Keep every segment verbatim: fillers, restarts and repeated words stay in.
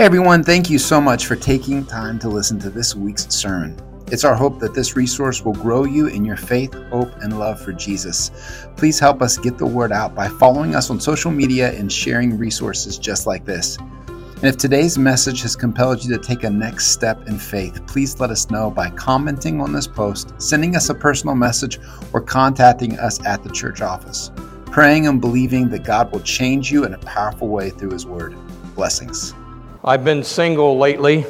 Hey everyone, thank you so much for taking time to listen to this week's sermon. It's our hope that this resource will grow you in your faith, hope, and love for Jesus. Please help us get the word out by following us on social media and sharing resources just like this. And if today's message has compelled you to take a next step in faith, please let us know by commenting on this post, sending us a personal message, or contacting us at the church office. Praying and believing that God will change you in a powerful way through His Word. Blessings. I've been single lately.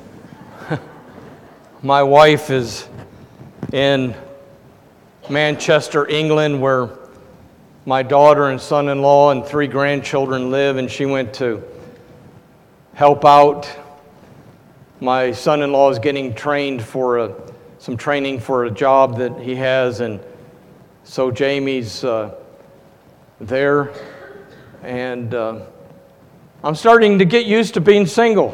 My wife is in Manchester, England, where my daughter and son-in-law and three grandchildren live, and she went to help out. My son-in-law is getting trained for a, some training for a job that he has, and so Jamie's uh, there, and uh, I'm starting to get used to being single.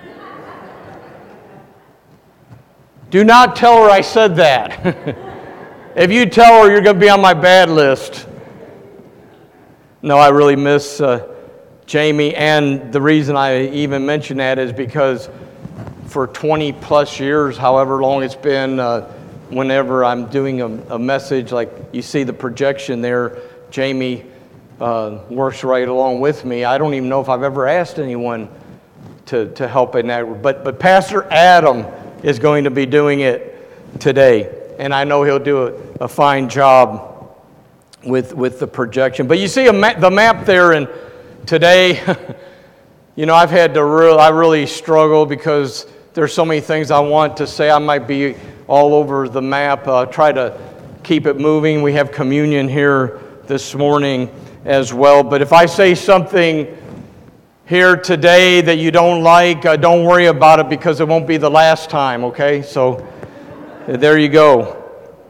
Do not tell her I said that. If you tell her, you're going to be on my bad list. No, I really miss uh, Jamie, and the reason I even mention that is because for twenty plus years, however long it's been, uh, whenever I'm doing a, a message, like you see the projection there, Jamie uh, works right along with me. I don't even know if I've ever asked anyone to, to help in that, but, but Pastor Adam is going to be doing it today, and I know he'll do a, a fine job with with the projection. But you see a ma- the map there, and today, you know, I've had to real I really struggle because there's so many things I want to say. I might be all over the map. Uh, try to keep it moving. We have communion here this morning as well. But if I say something here today that you don't like, uh, don't worry about it because it won't be the last time, okay? So there you go.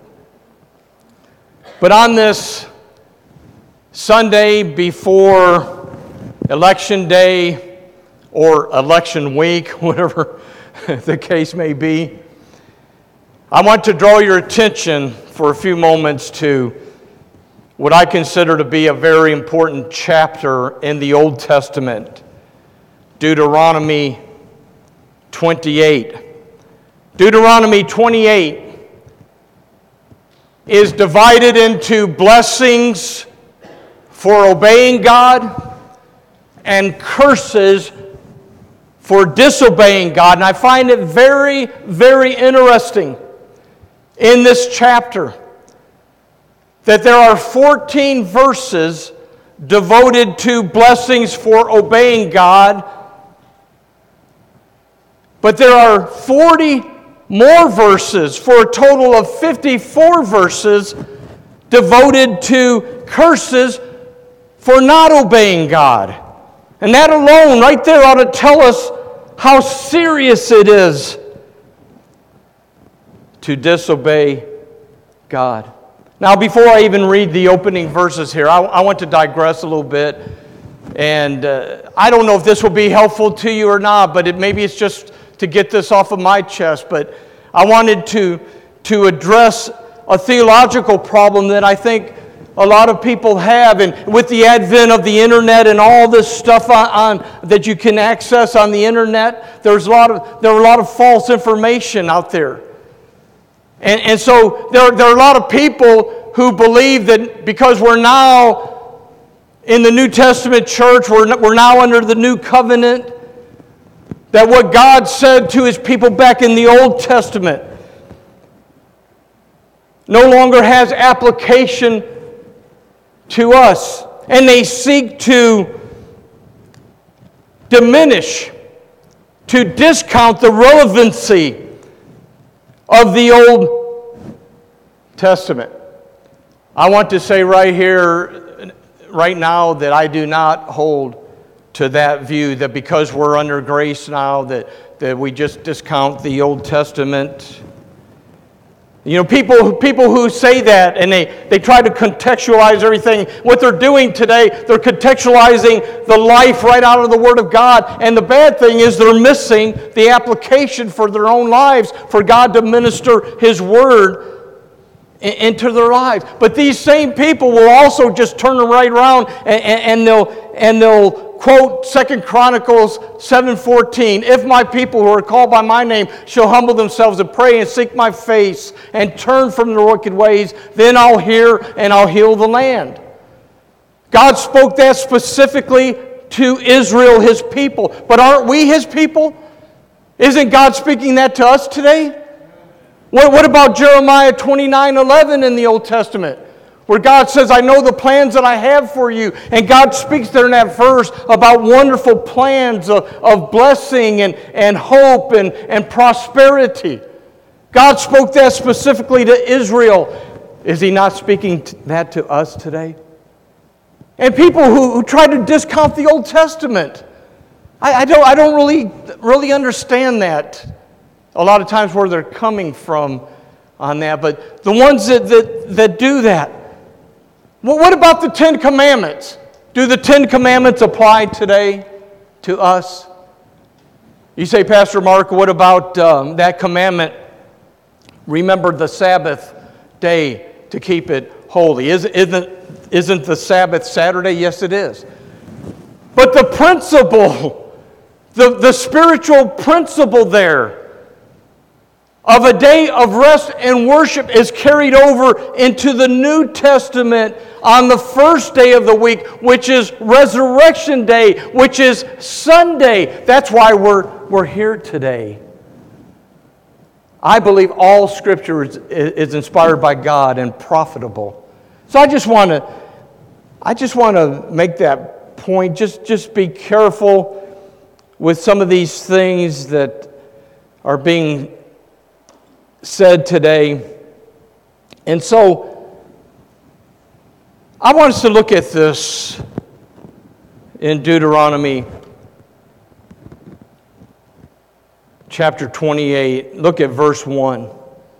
But on this Sunday before Election Day or Election Week, whatever the case may be, I want to draw your attention for a few moments to what I consider to be a very important chapter in the Old Testament, Deuteronomy twenty-eight. Deuteronomy twenty-eight is divided into blessings for obeying God and curses for disobeying God. And I find it very, very interesting in this chapter that there are fourteen verses devoted to blessings for obeying God, but there are forty more verses for a total of fifty-four verses devoted to curses for not obeying God. And that alone right there ought to tell us how serious it is to disobey God. Now, before I even read the opening verses here, I, I want to digress a little bit. And uh, I don't know if this will be helpful to you or not, but it, maybe it's just to get this off of my chest. But I wanted to, to address a theological problem that I think a lot of people have. And with the advent of the internet and all this stuff on, on that you can access on the internet, there's a lot of, there are a lot of false information out there. And, and so there, there are a lot of people who believe that because we're now in the New Testament church, we're, we're now under the new covenant, that what God said to His people back in the Old Testament no longer has application to us. And they seek to diminish, to discount the relevancy of the Old Testament. I want to say right here, right now, that I do not hold to that view, that because we're under grace now, that, that we just discount the Old Testament. You know, people, people who say that, and they, they try to contextualize everything. What they're doing today, they're contextualizing the life right out of the Word of God. And the bad thing is they're missing the application for their own lives, for God to minister His Word into their lives. But these same people will also just turn right around and, and they'll and they'll quote Second Chronicles seven fourteen, if my people who are called by my name shall humble themselves and pray and seek my face and turn from their wicked ways, then I'll hear and I'll heal the land. God spoke that specifically to Israel, his people. But aren't we his people? Isn't God speaking that to us today? What, what about Jeremiah twenty-nine eleven in the Old Testament? Where God says, I know the plans that I have for you. And God speaks there in that verse about wonderful plans of, of blessing and, and hope and, and prosperity. God spoke that specifically to Israel. Is he not speaking that to us today? And people who, who try to discount the Old Testament, I, I don't, I don't really, really understand that. A lot of times where they're coming from on that. But the ones that, that, that do that, well, what about the Ten Commandments? Do the Ten Commandments apply today to us? You say, Pastor Mark, what about um, that commandment? Remember the Sabbath day to keep it holy. Is, isn't, isn't the Sabbath Saturday? Yes, it is. But the principle, the, the spiritual principle there of a day of rest and worship is carried over into the New Testament on the first day of the week, which is Resurrection Day, which is Sunday. That's why we're, we're here today. I believe all Scripture is, is inspired by God and profitable. So I just want to, I just want to make that point. Just, just be careful with some of these things that are being said today. And so I want us to look at this in Deuteronomy chapter twenty-eight. Look at verse one.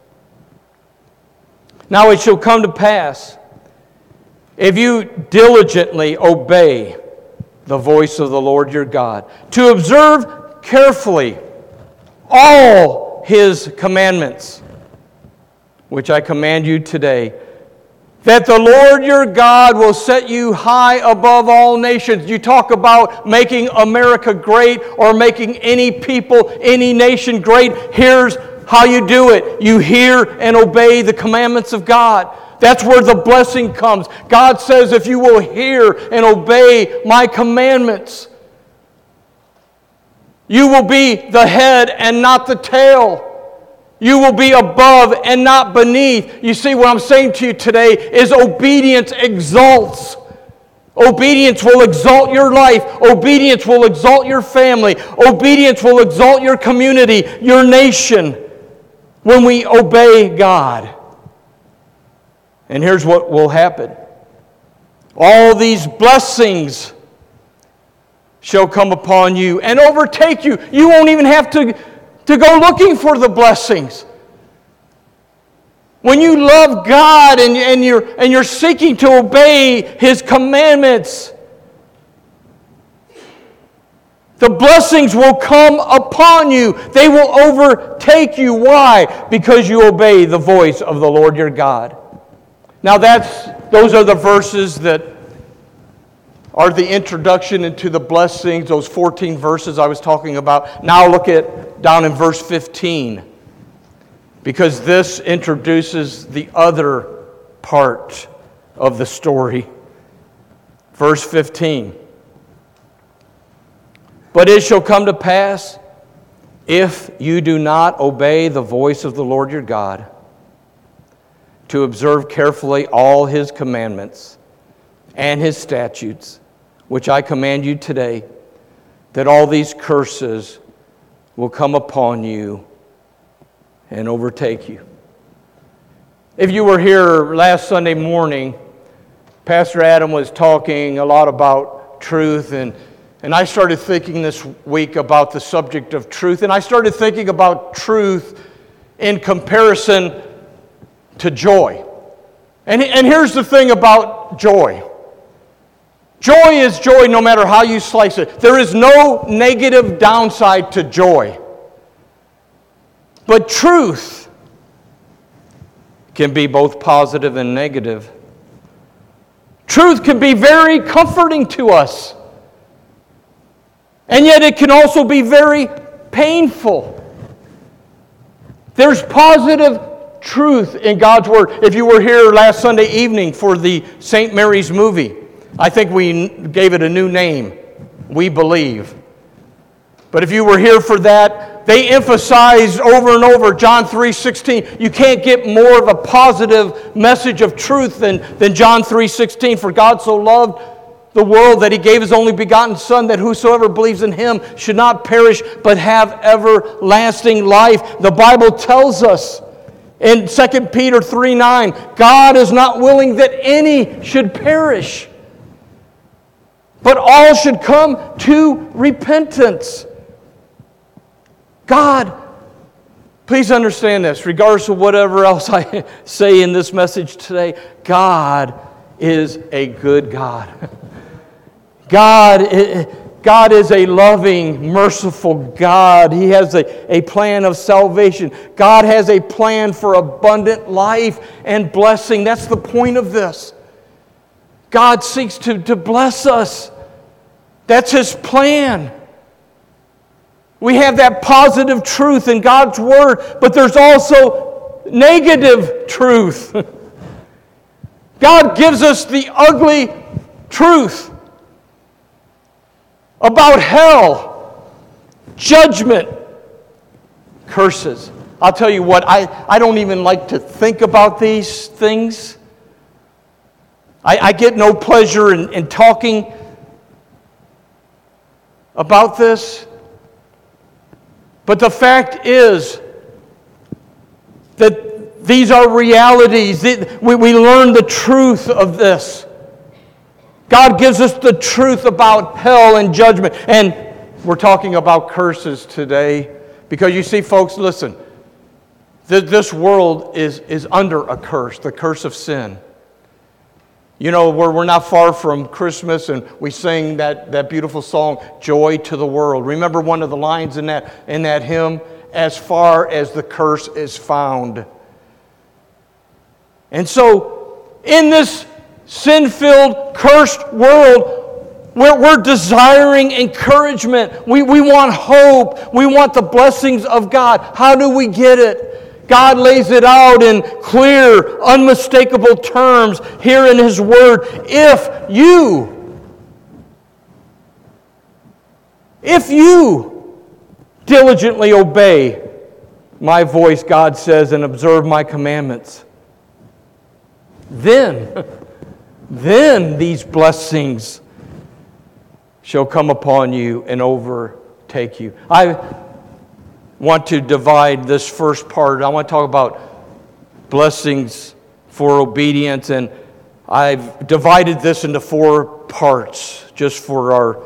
Now it shall come to pass, if you diligently obey the voice of the Lord your God, to observe carefully all His commandments, which I command you today, that the Lord your God will set you high above all nations. You talk about making America great or making any people, any nation great. Here's how you do it. You hear and obey the commandments of God. That's where the blessing comes. God says, if you will hear and obey my commandments, you will be the head and not the tail. You will be above and not beneath. You see, what I'm saying to you today is obedience exalts. Obedience will exalt your life. Obedience will exalt your family. Obedience will exalt your community, your nation, when we obey God. And here's what will happen. All these blessings shall come upon you and overtake you. You won't even have to, to go looking for the blessings. When you love God and, and, you're, and you're seeking to obey His commandments, the blessings will come upon you. They will overtake you. Why? Because you obey the voice of the Lord your God. Now that's those are the verses that are the introduction into the blessings, those fourteen verses I was talking about. Now look at down in verse fifteen, because this introduces the other part of the story. Verse fifteen. But it shall come to pass, if you do not obey the voice of the Lord your God, to observe carefully all His commandments and His statutes, which I command you today, that all these curses will come upon you and overtake you. If you were here last Sunday morning, Pastor Adam was talking a lot about truth, and, and I started thinking this week about the subject of truth, and I started thinking about truth in comparison to joy. And, and here's the thing about joy. Joy is joy no matter how you slice it. There is no negative downside to joy. But truth can be both positive and negative. Truth can be very comforting to us. And yet it can also be very painful. There's positive truth in God's Word. If you were here last Sunday evening for the Saint Mary's movie, I think we gave it a new name, We Believe. But if you were here for that, they emphasized over and over John three sixteen. You can't get more of a positive message of truth than, than John three sixteen. For God so loved the world that He gave His only begotten Son, that whosoever believes in Him should not perish but have everlasting life. The Bible tells us in Second Peter three nine, God is not willing that any should perish, but all should come to repentance. God, please understand this, regardless of whatever else I say in this message today, God is a good God. God, God is a loving, merciful God. He has a, a plan of salvation. God has a plan for abundant life and blessing. That's the point of this. God seeks to, to bless us. That's His plan. We have that positive truth in God's Word, but there's also negative truth. God gives us the ugly truth about hell, judgment, curses. I'll tell you what, I, I don't even like to think about these things. I, I get no pleasure in, in talking about this. But the fact is that these are realities. We, we learn the truth of this. God gives us the truth about hell and judgment. And we're talking about curses today. Because you see, folks, listen. This world is, is under a curse, the curse of sin. You know, we're, we're not far from Christmas, and we sing that, that beautiful song, Joy to the World. Remember one of the lines in that, in that hymn? As far as the curse is found. And so, in this sin-filled, cursed world, we're, we're desiring encouragement. We, we want hope. We want the blessings of God. How do we get it? God lays it out in clear, unmistakable terms here in His Word. If you, if you diligently obey my voice, God says, and observe my commandments, then, then these blessings shall come upon you and overtake you. I want to divide this first part. I want to talk about blessings for obedience, and I've divided this into four parts just for our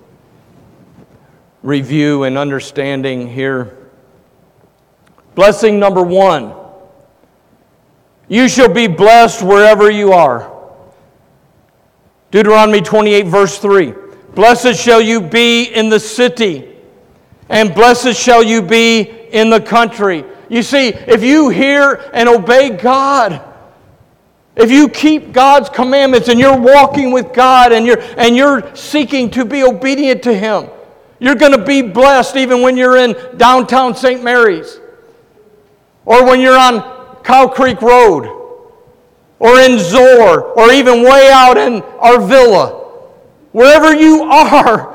review and understanding here. Blessing number one. You shall be blessed wherever you are. Deuteronomy twenty-eight, verse three. Blessed shall you be in the city, and blessed shall you be in the country. You see, if you hear and obey God, if you keep God's commandments and you're walking with God and you're, and you're seeking to be obedient to Him, you're going to be blessed even when you're in downtown Saint Mary's, or when you're on Cow Creek Road, or in Zoar, or even way out in Arvilla. Wherever you are,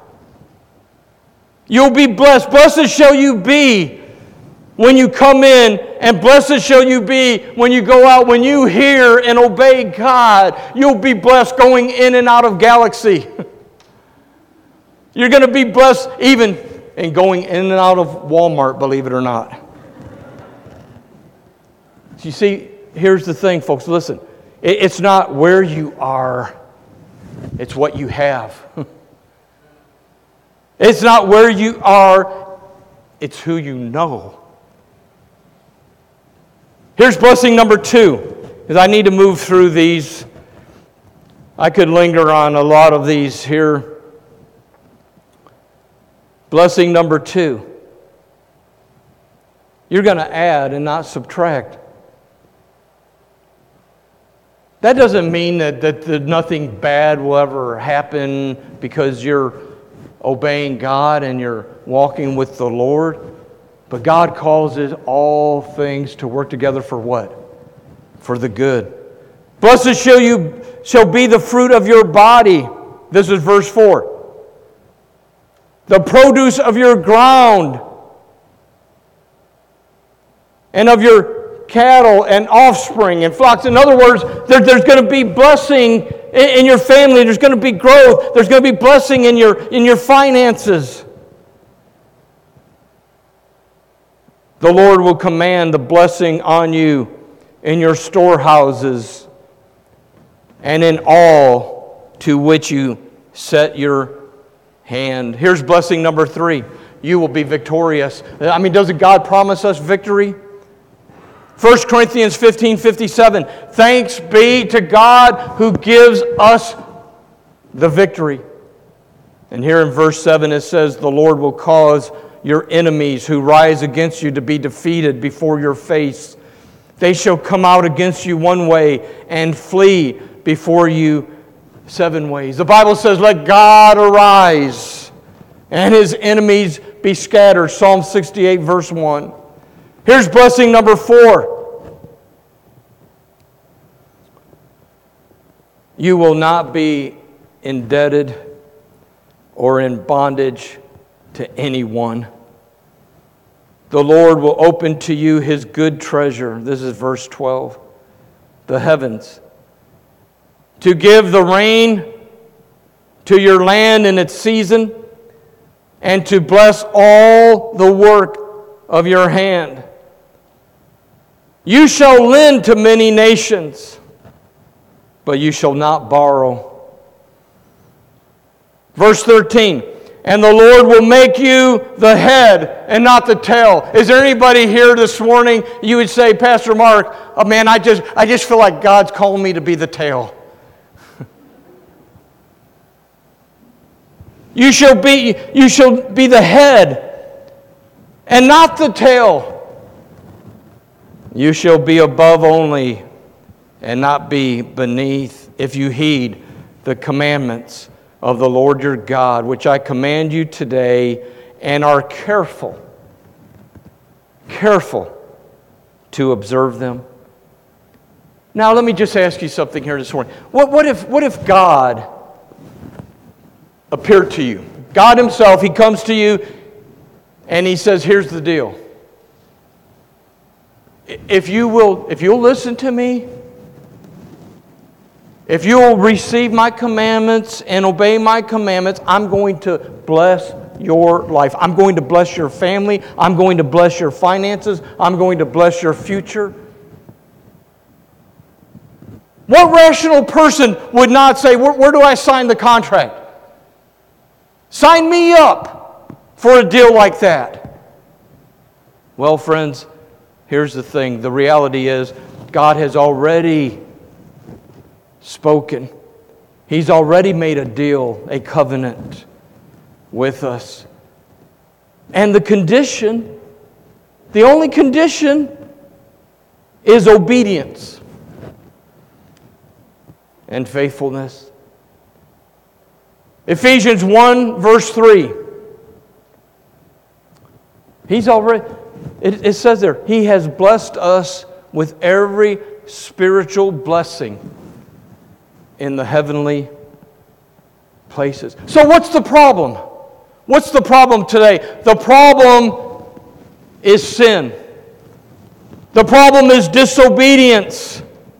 you'll be blessed. Blessed shall you be when you come in, and blessed shall you be when you go out. When you hear and obey God, you'll be blessed going in and out of Galaxy. You're going to be blessed even in going in and out of Walmart, believe it or not. You see, here's the thing, folks. Listen, it's not where you are, it's what you have. It's not where you are, it's who you know. Here's blessing number two, because I need to move through these. I could linger on a lot of these here. Blessing number two. You're going to add and not subtract. That doesn't mean that, that, that nothing bad will ever happen because you're obeying God and you're walking with the Lord. But God causes all things to work together for what? For the good. Blessed shall you shall be the fruit of your body. This is verse four. The produce of your ground, and of your cattle and offspring and flocks. In other words, there, there's going to be blessing in, in your family. There's going to be growth. There's going to be blessing in your, in your finances. The Lord will command the blessing on you in your storehouses and in all to which you set your hand. Here's blessing number three. You will be victorious. I mean, doesn't God promise us victory? First Corinthians fifteen fifty-seven. Thanks be to God who gives us the victory. And here in verse seven it says, the Lord will cause your enemies who rise against you to be defeated before your face. They shall come out against you one way and flee before you seven ways. The Bible says, let God arise and His enemies be scattered. Psalm sixty-eight verse one. Here's blessing number four. You will not be indebted or in bondage to anyone. The Lord will open to you His good treasure. This is verse twelve. The heavens. To give the rain to your land in its season, and to bless all the work of your hand. You shall lend to many nations, but you shall not borrow. Verse thirteen. And the Lord will make you the head and not the tail. Is there anybody here this morning you would say, Pastor Mark, oh man, I just I just feel like God's calling me to be the tail. You shall be you shall be the head and not the tail. You shall be above only and not be beneath, if you heed the commandments of the Lord your God, which I command you today, and are careful, careful to observe them. Now let me just ask you something here this morning. What, what if what if God appeared to you? God Himself, He comes to you and He says, here's the deal. If you will, if you'll listen to me, if you will receive my commandments and obey my commandments, I'm going to bless your life. I'm going to bless your family. I'm going to bless your finances. I'm going to bless your future. What rational person would not say, where, where do I sign the contract? Sign me up for a deal like that. Well, friends, here's the thing. The reality is God has already spoken. He's already made a deal, a covenant with us. And the condition, the only condition is obedience and faithfulness. Ephesians one verse three. He's already, it, it says there, He has blessed us with every spiritual blessing in the heavenly places. So what's the problem? What's the problem today? The problem is sin. The problem is disobedience.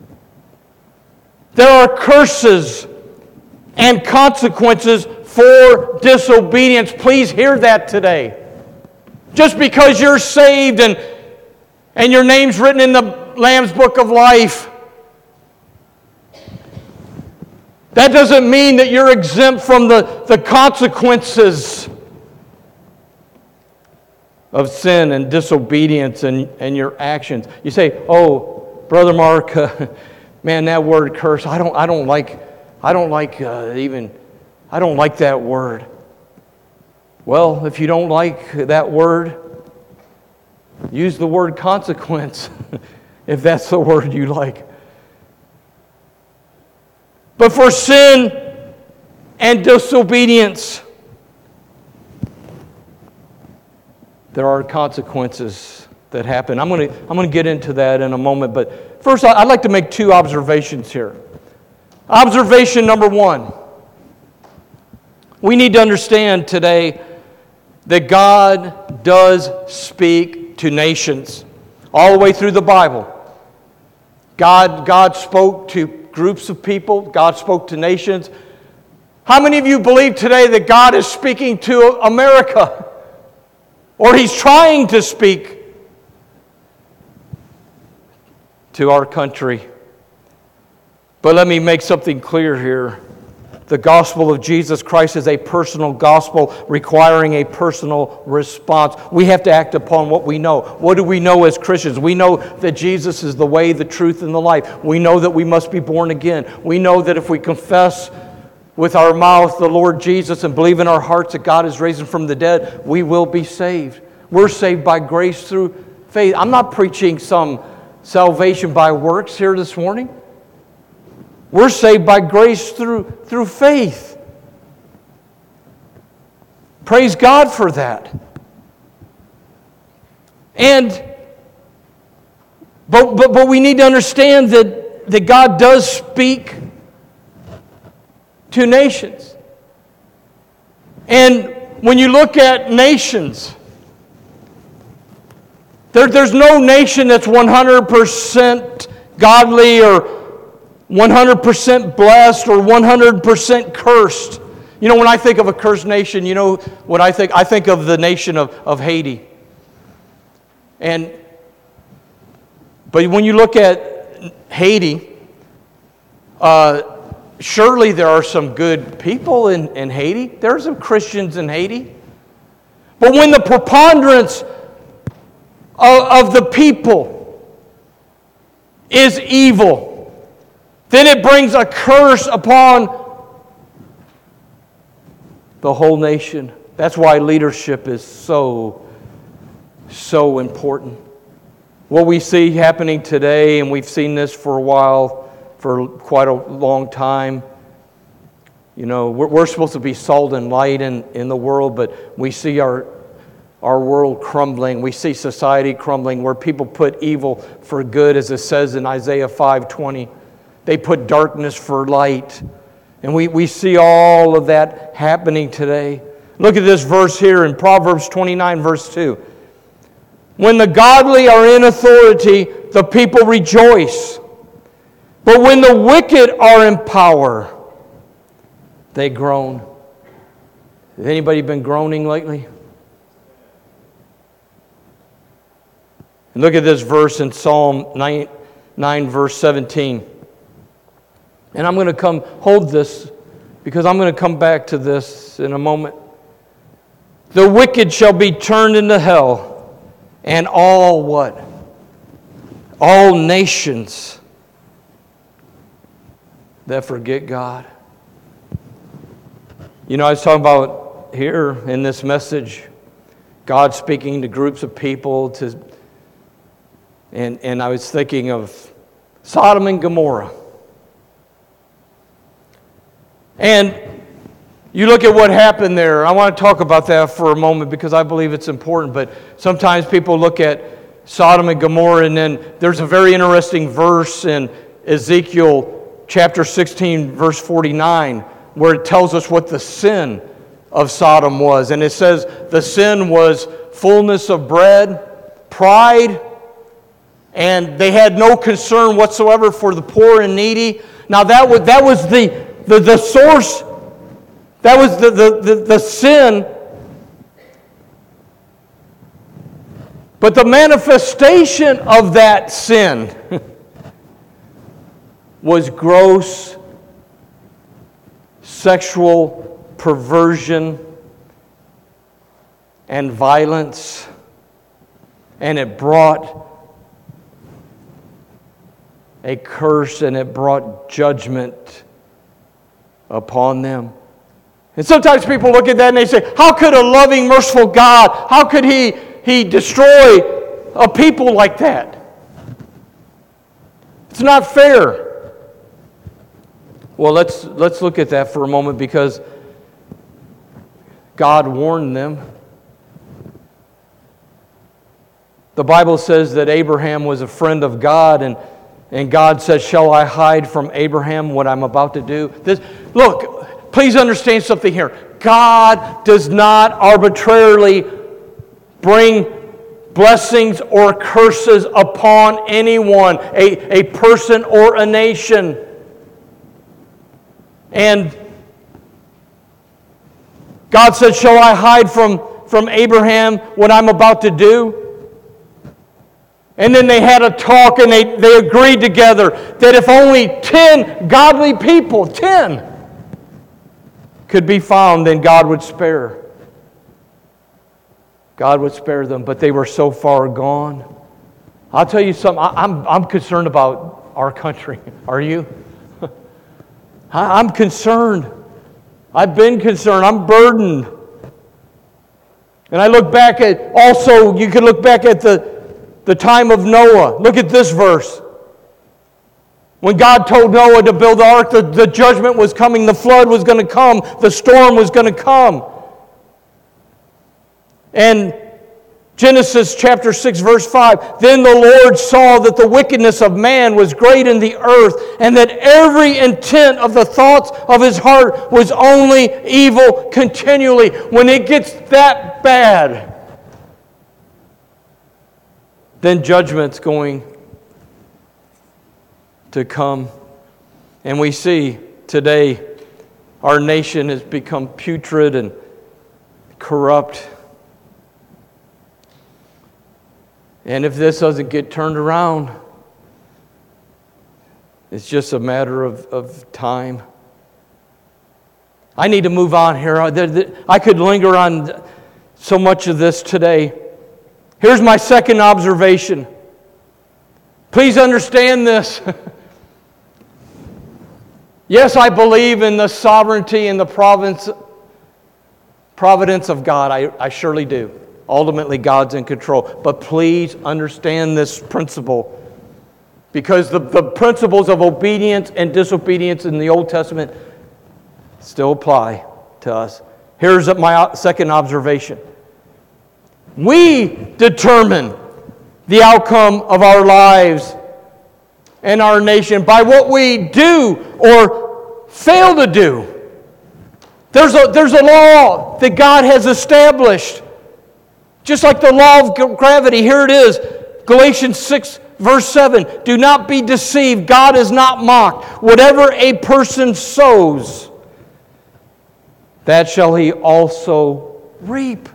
There are curses and consequences for disobedience. Please hear that today. Just because you're saved and, and your name's written in the Lamb's Book of Life, that doesn't mean that you're exempt from the, the consequences of sin and disobedience and, and your actions. You say, oh, Brother Mark, uh, man, that word curse, I don't I don't like I don't like uh, even I don't like that word. Well, if you don't like that word, use the word consequence if that's the word you like. But for sin and disobedience, there are consequences that happen. I'm going to I'm going to get into that in a moment, but first I'd like to make two observations here. Observation number one. We need to understand today that God does speak to nations all the way through the Bible. God, God spoke to groups of people. God spoke to nations. How many of you believe today that God is speaking to America? Or He's trying to speak to our country? But let me make something clear here. The gospel of Jesus Christ is a personal gospel requiring a personal response. We have to act upon what we know. What do we know as Christians? We know that Jesus is the way, the truth, and the life. We know that we must be born again. We know that if we confess with our mouth the Lord Jesus and believe in our hearts that God is raised from the dead, we will be saved. We're saved by grace through faith. I'm not preaching some salvation by works here this morning. We're saved by grace through, through faith. Praise God for that. And but but but we need to understand that, that God does speak to nations. And when you look at nations, there, there's no nation that's one hundred percent godly or one hundred percent blessed or one hundred percent cursed. You know, when I think of a cursed nation, you know what I think? I think of the nation of, of Haiti. And but when you look at Haiti, uh, surely there are some good people in, in Haiti. There are some Christians in Haiti. But when the preponderance of, of the people is evil, then it brings a curse upon the whole nation. That's why leadership is so, so important. What we see happening today, and we've seen this for a while, for quite a long time, you know, we're, we're supposed to be salt and light in, in the world, but we see our, our world crumbling. We see society crumbling where people put evil for good, as it says in Isaiah five twenty. They put darkness for light. And we, we see all of that happening today. Look at this verse here in Proverbs twenty-nine, verse two. When the godly are in authority, the people rejoice. But when the wicked are in power, they groan. Has anybody been groaning lately? And look at this verse in Psalm nine, nine verse seventeen. And I'm going to come hold this because I'm going to come back to this in a moment. The wicked shall be turned into hell, and all what? All nations that forget God. You know, I was talking about here in this message, God speaking to groups of people, to, and, and I was thinking of Sodom and Gomorrah. And you look at what happened there. I want to talk about that for a moment because I believe it's important. But sometimes people look at Sodom and Gomorrah, and then there's a very interesting verse in Ezekiel chapter sixteen, verse forty-nine, where it tells us what the sin of Sodom was. And it says the sin was fullness of bread, pride, and they had no concern whatsoever for the poor and needy. Now that was, that was the The, the source, that was the, the, the, the sin. But the manifestation of that sin was gross sexual perversion and violence. And it brought a curse and it brought judgment upon them. And sometimes people look at that and they say, how could a loving, merciful God, how could He, he destroy a people like that? It's not fair. Well, let's, let's look at that for a moment because God warned them. The Bible says that Abraham was a friend of God, and, and God says, shall I hide from Abraham what I'm about to do? This, look, please understand something here. God does not arbitrarily bring blessings or curses upon anyone, a, a person or a nation. And God said, shall I hide from, from Abraham what I'm about to do? And then they had a talk and they, they agreed together that if only ten godly people, ten, could be found, then God would spare. God would spare them, but they were so far gone. I'll tell you something, I, I'm, I'm concerned about our country. Are you? I, I'm concerned. I've been concerned. I'm burdened. And I look back at, also, you can look back at the The time of Noah. Look at this verse. When God told Noah to build the ark, the, the judgment was coming, the flood was going to come, the storm was going to come. And Genesis chapter six, verse five, then the Lord saw that the wickedness of man was great in the earth, and that every intent of the thoughts of his heart was only evil continually. When it gets that bad, then judgment's going to come. And we see today our nation has become putrid and corrupt. And if this doesn't get turned around, it's just a matter of, of time. I need to move on here. I could linger on so much of this today. Here's my second observation. Please understand this. Yes, I believe in the sovereignty and the providence, providence of God. I, I surely do. Ultimately, God's in control. But please understand this principle. Because the, the principles of obedience and disobedience in the Old Testament still apply to us. Here's my second observation. We determine the outcome of our lives and our nation by what we do or fail to do. There's a, there's a law that God has established. Just like the law of gravity, here it is, Galatians six, verse seven. Do not be deceived, God is not mocked. Whatever a person sows, that shall he also reap.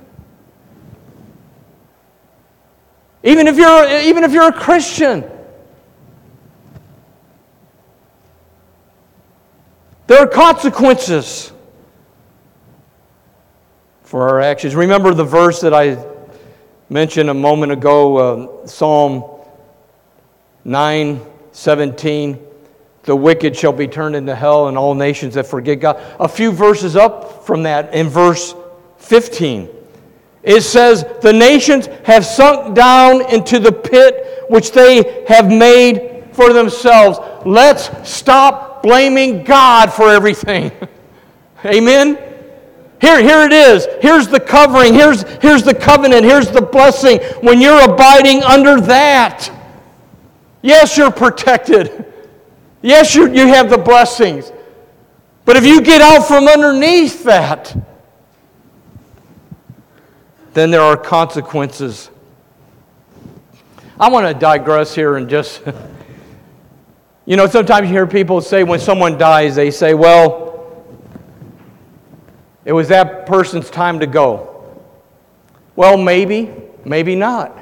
Even if you're, even if you're a Christian, there are consequences for our actions. Remember the verse that I mentioned a moment ago, uh, Psalm nine seventeen. The wicked shall be turned into hell, and all nations that forget God. A few verses up from that, in verse fifteen. It says, the nations have sunk down into the pit which they have made for themselves. Let's stop blaming God for everything. Amen? Here, here it is. Here's the covering. Here's, here's the covenant. Here's the blessing. When you're abiding under that, yes, you're protected. Yes, you, you have the blessings. But if you get out from underneath that, then there are consequences. I want to digress here and just, you know, sometimes you hear people say when someone dies, they say, well, it was that person's time to go. Well, maybe, maybe not.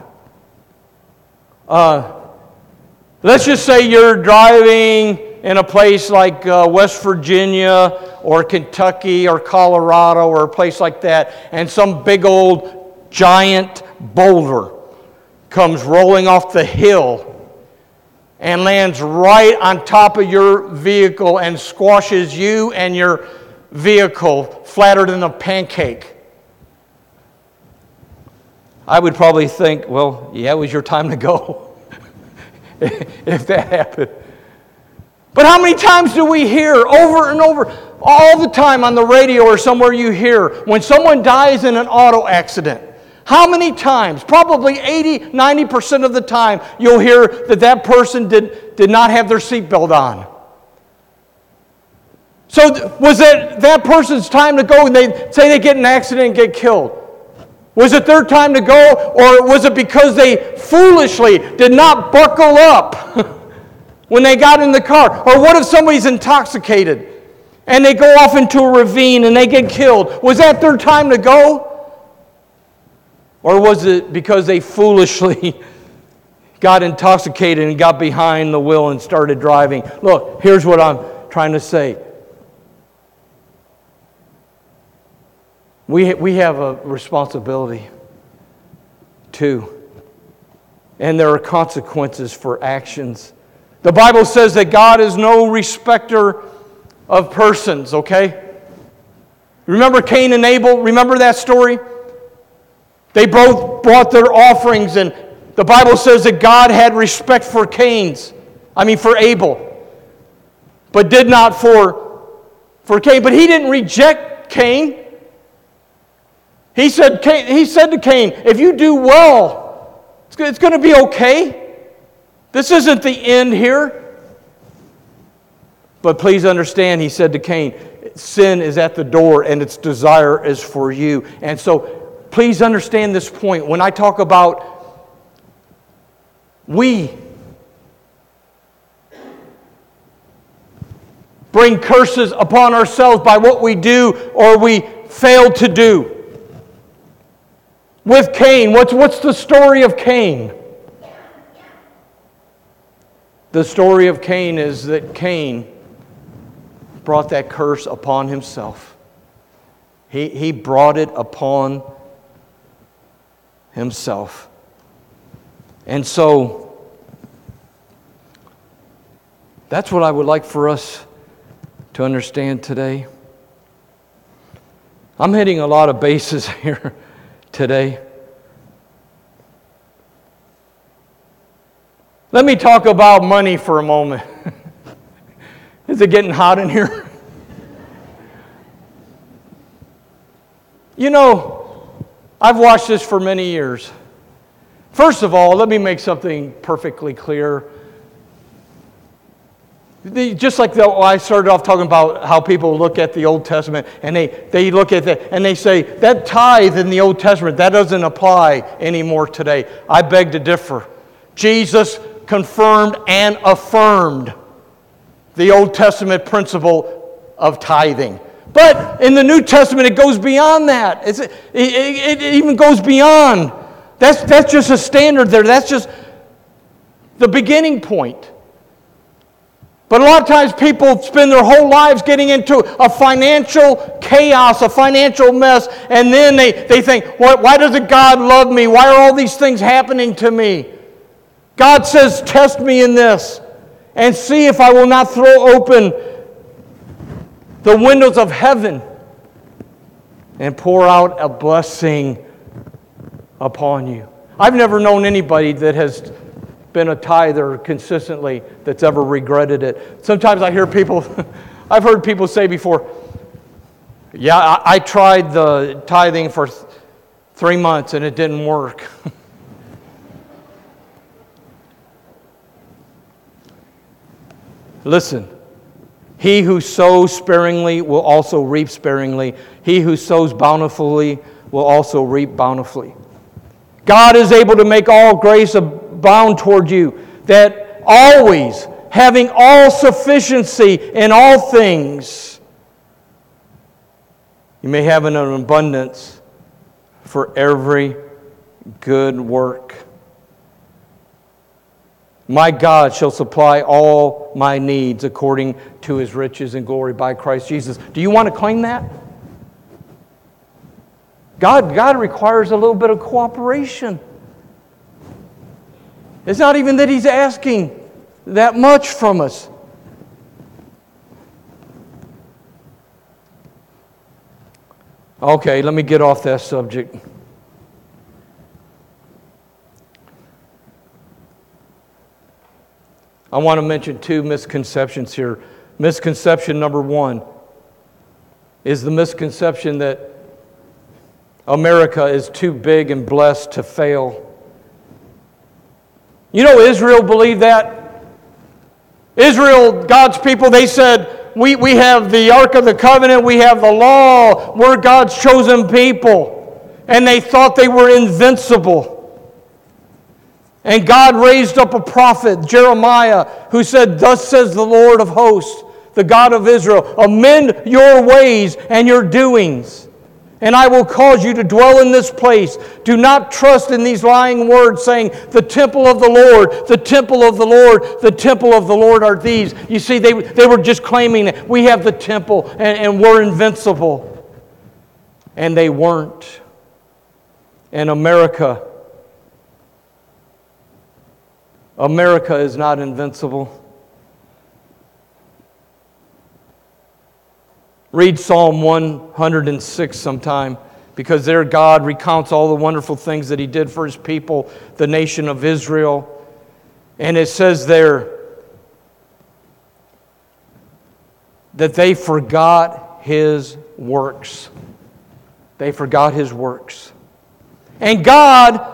Uh, let's just say you're driving in a place like uh, West Virginia or Kentucky or Colorado or a place like that, and some big old giant boulder comes rolling off the hill and lands right on top of your vehicle and squashes you and your vehicle flatter than a pancake. I would probably think, well, yeah, it was your time to go if that happened. But how many times do we hear over and over, all the time on the radio or somewhere you hear, when someone dies in an auto accident, How many times, probably eighty, ninety percent of the time, you'll hear that that person did, did not have their seatbelt on. So th- was it that person's time to go and they say they get in an accident and get killed? Was it their time to go, or was it because they foolishly did not buckle up when they got in the car? Or what if somebody's intoxicated and they go off into a ravine and they get killed? Was that their time to go? Or was it because they foolishly got intoxicated and got behind the wheel and started driving? Look, here's what I'm trying to say. We, we have a responsibility too. And there are consequences for actions. The Bible says that God is no respecter of persons, okay? Remember Cain and Abel? Remember that story? They both brought their offerings, and the Bible says that God had respect for Cain's, I mean for Abel, but did not for, for Cain. But he didn't reject Cain. He said, Cain, he said to Cain, if you do well, it's going to be okay. This isn't the end here. But please understand, he said to Cain, sin is at the door and its desire is for you. And so please understand this point. When I talk about we bring curses upon ourselves by what we do or we fail to do. With Cain, what's, what's the story of Cain? The story of Cain is that Cain brought that curse upon himself. He, he brought it upon himself. And so, that's what I would like for us to understand today. I'm hitting a lot of bases here today. Let me talk about money for a moment. Is it getting hot in here? You know, I've watched this for many years. First of all, let me make something perfectly clear. The, just like the, I started off talking about how people look at the Old Testament and they, they look at that and they say, that tithe in the Old Testament, that doesn't apply anymore today. I beg to differ. Jesus confirmed and affirmed the Old Testament principle of tithing. But in the New Testament, it goes beyond that. It's, it, it, it even goes beyond. That's, that's just a standard there. That's just the beginning point. But a lot of times people spend their whole lives getting into a financial chaos, a financial mess, and then they, they think, why, why doesn't God love me? Why are all these things happening to me? God says, test me in this and see if I will not throw open the windows of heaven and pour out a blessing upon you. I've never known anybody that has been a tither consistently that's ever regretted it. Sometimes I hear people, I've heard people say before, yeah, I, I tried the tithing for th- three months and it didn't work. Listen, he who sows sparingly will also reap sparingly. He who sows bountifully will also reap bountifully. God is able to make all grace abound toward you, that always, having all sufficiency in all things, you may have an abundance for every good work. My God shall supply all my needs according to His riches and glory by Christ Jesus. Do you want to claim that? God, God requires a little bit of cooperation. It's not even that He's asking that much from us. Okay, let me get off that subject. I want to mention two misconceptions here. Misconception number one is the misconception that America is too big and blessed to fail. You know, Israel believed that. Israel, God's people, they said, we, we have the Ark of the Covenant, we have the law, we're God's chosen people. And they thought they were invincible. And God raised up a prophet, Jeremiah, who said, "Thus says the Lord of hosts, the God of Israel, amend your ways and your doings, and I will cause you to dwell in this place. Do not trust in these lying words, saying, the temple of the Lord, the temple of the Lord, the temple of the Lord are these." You see, they, they were just claiming that we have the temple and, and we're invincible. And they weren't. And America, America is not invincible. Read Psalm one hundred six sometime, because there God recounts all the wonderful things that He did for His people, the nation of Israel. And it says there that they forgot His works. They forgot His works. And God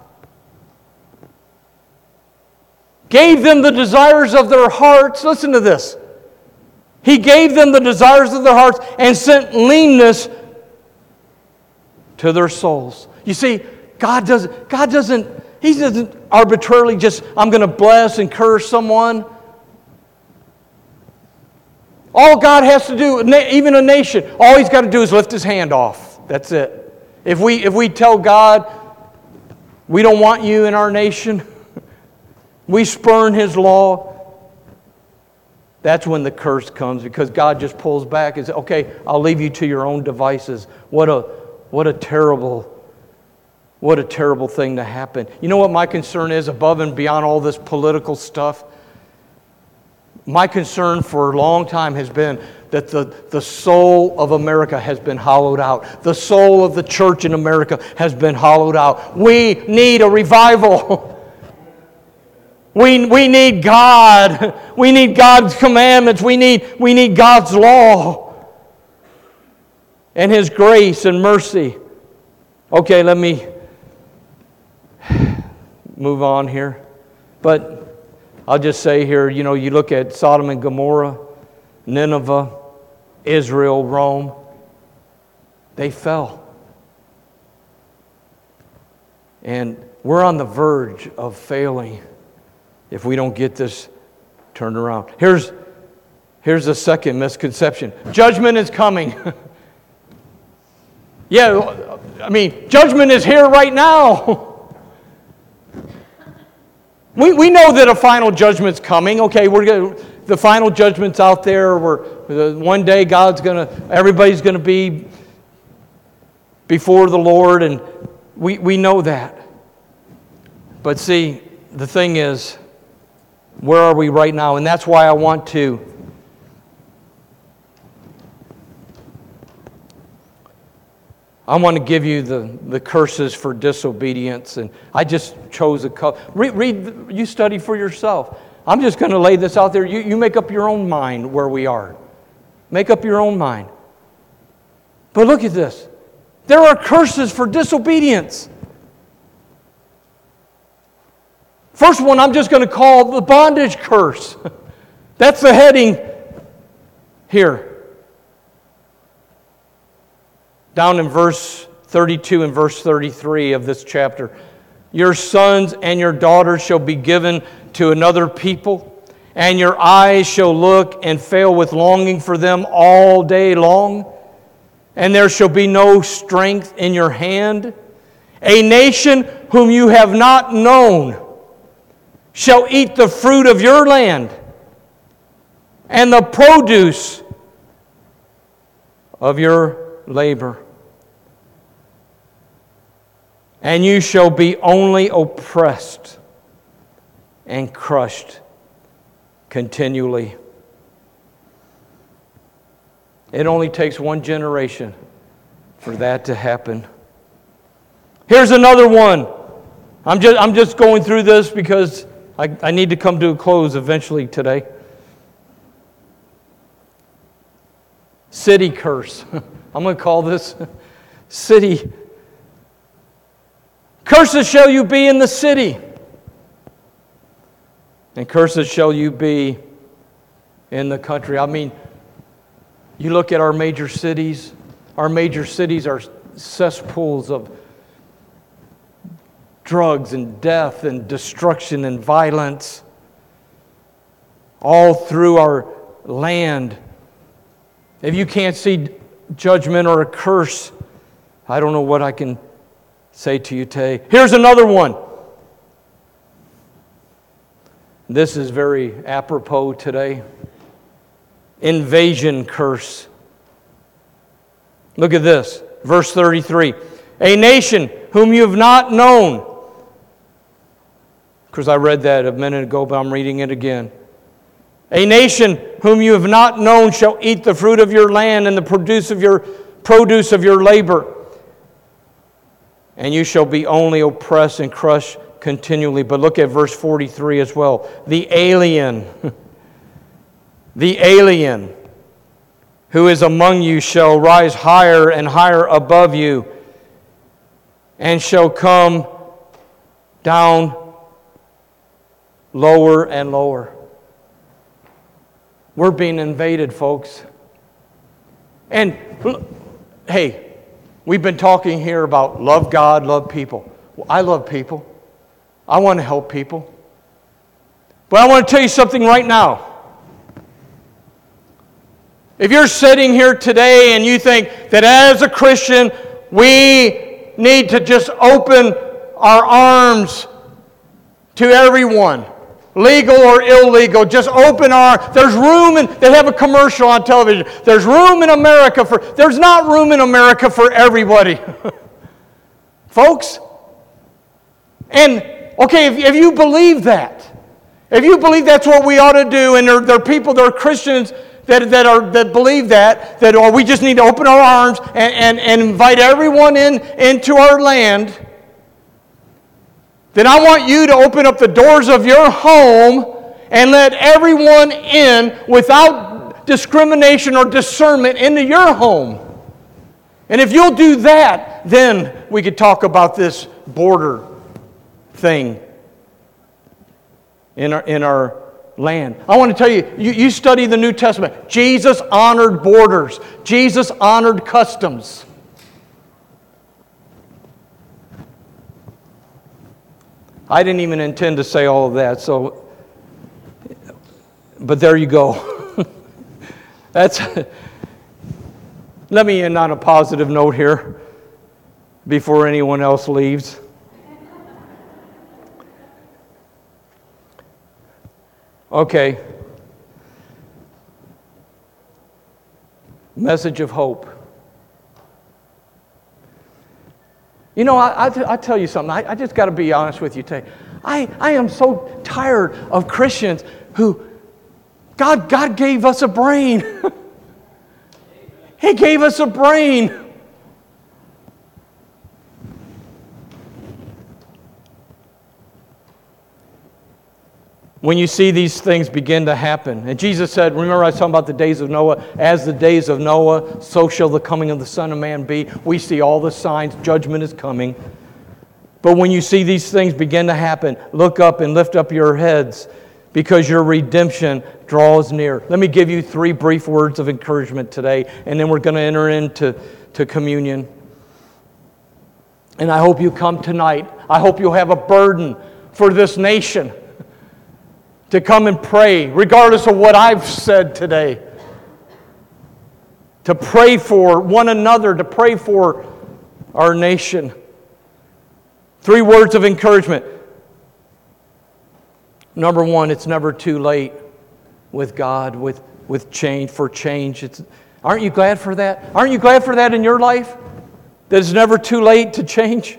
gave them the desires of their hearts. Listen to this. He gave them the desires of their hearts and sent leanness to their souls. You see, God doesn't, God doesn't, He doesn't arbitrarily just, I'm going to bless and curse someone. All God has to do, even a nation, all He's got to do is lift His hand off. That's it. If we, if we tell God, we don't want you in our nation, we spurn His law, that's when the curse comes, because God just pulls back and says, okay, I'll leave you to your own devices. What a, what a terrible, what a terrible thing to happen. You know what my concern is above and beyond all this political stuff? My concern for a long time has been that the, the soul of America has been hollowed out. The soul of the church in America has been hollowed out. We need a revival. We, we need God. We need God's commandments. We need, we need God's law and His grace and mercy. Okay, let me move on here. But I'll just say here, you know, you look at Sodom and Gomorrah, Nineveh, Israel, Rome, they fell. And we're on the verge of failing if we don't get this turned around. Here's, here's the second misconception. Judgment is coming. Yeah, I mean, judgment is here right now. we, we know that a final judgment's coming. Okay, we're gonna, the final judgment's out there. We're, one day God's going to, everybody's going to be before the Lord, and we, we know that. But see, the thing is, where are we right now? And that's why I want to I want to give you the, the curses for disobedience. And I just chose a couple. Read, read, you study for yourself. I'm just going to lay this out there. You, you make up your own mind where we are. Make up your own mind. But look at this. There are curses for disobedience. First one I'm just going to call the bondage curse. That's the heading here. Down in verse thirty-two and verse thirty-three of this chapter. Your sons and your daughters shall be given to another people, and your eyes shall look and fail with longing for them all day long, and there shall be no strength in your hand. A nation whom you have not known shall eat the fruit of your land and the produce of your labor. And you shall be only oppressed and crushed continually. It only takes one generation for that to happen. Here's another one. I'm just, I'm just going through this because I, I need to come to a close eventually today. City curse. I'm going to call this city Cursed shall you be in the city, and cursed shall you be in the country. I mean, you look at our major cities, our major cities are cesspools of drugs and death and destruction and violence all through our land. If you can't see judgment or a curse, I don't know what I can say to you today. Here's another one. This is very apropos today. Invasion curse. Look at this, verse thirty-three. A nation whom you have not known. Because I read that a minute ago, but I'm reading it again. A nation whom you have not known shall eat the fruit of your land and the produce of your produce of your labor. And you shall be only oppressed and crushed continually. But look at verse forty-three as well. The alien, the alien who is among you shall rise higher and higher above you, and shall come down lower and lower. We're being invaded, folks. And hey, we've been talking here about love God, love people. Well, I love people. I want to help people. But I want to tell you something right now. If you're sitting here today and you think that as a Christian, we need to just open our arms to everyone, legal or illegal, just open our, there's room, in, they have a commercial on television, there's room in America for, there's not room in America for everybody. Folks, and okay, if, if you believe that, if you believe that's what we ought to do, and there, there are people, there are Christians that, that, are, that believe that, that or we just need to open our arms and, and, and invite everyone in into our land, then I want you to open up the doors of your home and let everyone in without discrimination or discernment into your home. And if you'll do that, then we could talk about this border thing in our, in our land. I want to tell you, you, you study the New Testament. Jesus honored borders. Jesus honored customs. I didn't even intend to say all of that, so, but there you go. That's, let me end on a positive note here before anyone else leaves. Okay. Message of hope. You know, I, I, I tell you something. I, I just got to be honest with you today. I, I am so tired of Christians who, God, God gave us a brain. He gave us a brain. When you see these things begin to happen. And Jesus said, remember I was talking about the days of Noah, as the days of Noah, so shall the coming of the Son of Man be. We see all the signs, judgment is coming. But when you see these things begin to happen, look up and lift up your heads, because your redemption draws near. Let me give you three brief words of encouragement today, and then we're going to enter into to communion. And I hope you come tonight. I hope you'll have a burden for this nation, to come and pray, regardless of what I've said today. To pray for one another, to pray for our nation. Three words of encouragement. Number one, it's never too late with God, with, with change, for change. It's, aren't you glad for that? Aren't you glad for that in your life? That it's never too late to change?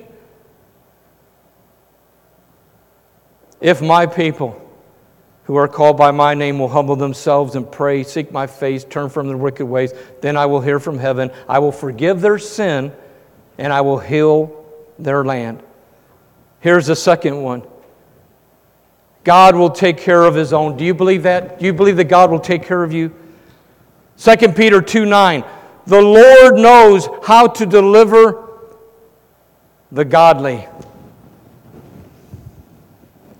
If my people who are called by my name will humble themselves and pray, seek my face, turn from their wicked ways, then I will hear from heaven. I will forgive their sin, and I will heal their land. Here's the second one. God will take care of His own. Do you believe that? Do you believe that God will take care of you? Second Peter two nine. The Lord knows how to deliver the godly.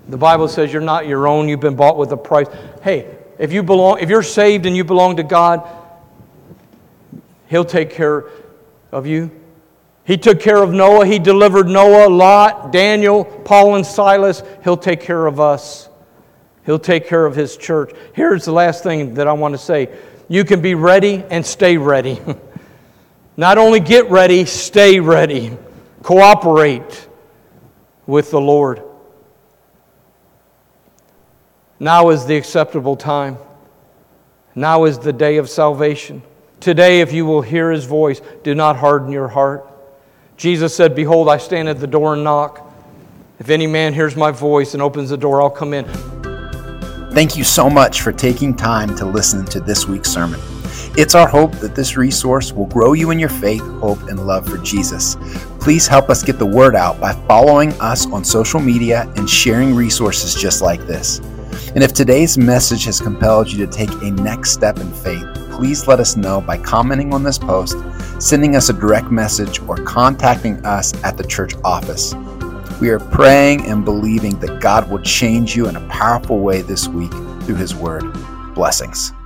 The Bible says you're not your own, you've been bought with a price. Hey, if you belong, if you're saved and you belong to God, He'll take care of you. He took care of Noah. He delivered Noah, Lot, Daniel, Paul and Silas. He'll take care of us. He'll take care of His church. Here's the last thing that I want to say. You can be ready and stay ready. Not only get ready, stay ready. Cooperate with the Lord. Now is the acceptable time. Now is the day of salvation. Today, if you will hear His voice, do not harden your heart. Jesus said, "Behold, I stand at the door and knock. If any man hears my voice and opens the door, I'll come in." Thank you so much for taking time to listen to this week's sermon. It's our hope that this resource will grow you in your faith, hope, and love for Jesus. Please help us get the word out by following us on social media and sharing resources just like this. And if today's message has compelled you to take a next step in faith, please let us know by commenting on this post, sending us a direct message, or contacting us at the church office. We are praying and believing that God will change you in a powerful way this week through His word. Blessings.